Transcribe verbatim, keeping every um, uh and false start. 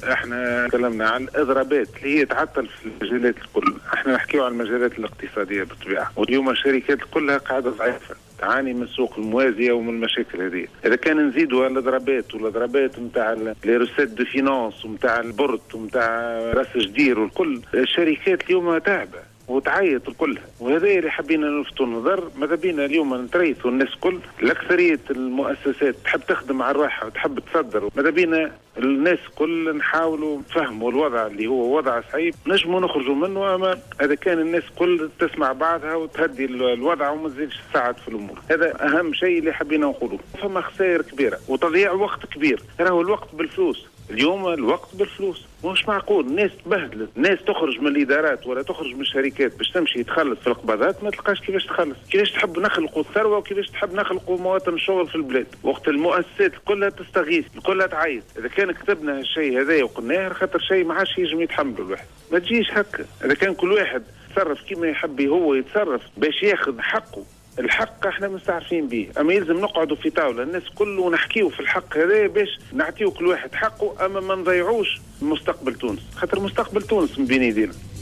احنا تكلمنا عن الاضرابات اللي هي تعطل في المجالات الكل. احنا نحكيو عن المجالات الاقتصاديه بالطبيعه، واليوم الشركات كلها قاعده ضعيفه تعاني من السوق الموازيه ومن المشاكل هذه. اذا كان نزيدوا الاضرابات والاضرابات نتاع لي روسيت دو فينانس ونتاع البورت ونتاع راس جدير والكل، الشركات اليوم تعبه وتعيط كلها. وهذا اللي حبينا نلفتوا النظر. ماذا بينا اليوم نتريثوا الناس كل، الأكثرية المؤسسات تحب تخدم على روحها وتحب تصدر. ماذا بينا الناس كل نحاولوا نفهموا الوضع اللي هو وضع صعيب نجموا نخرجوا منه. أما هذا كان الناس كل تسمع بعضها وتهدي الوضع وما تزيدش تساعد في الأمور. هذا أهم شيء اللي حبينا نقوله. فما خسائر كبيرة وتضييع وقت كبير. راهو الوقت بالفلوس اليوم، الوقت بالفلوس. مش معقول الناس تبهدلت، الناس تخرج من الادارات ولا تخرج من الشركات باش تمشي تخلص في القبضات، ما تلقاش كيفاش تخلص. كيفاش تحب نخلقوا الثروه وكيفاش تحب نخلقوا مواطن الشغل في البلاد، وقت المؤسسات كلها تستغيث كلها تعيط. اذا كان كتبنا الشيء هذا وقلناه خاطر شيء ما عادش يجم يتحمله الواحد، ما تجيش هكا. اذا كان كل واحد يتصرف كيما يحب هو يتصرف باش ياخذ حقه، الحق احنا مستعرفين به، اما يلزم نقعدوا في طاوله الناس كله ونحكيوا في الحق هذا باش نعطيو كل واحد حقه، اما ما نضيعوش مستقبل تونس، خاطر مستقبل تونس من بين يدينا.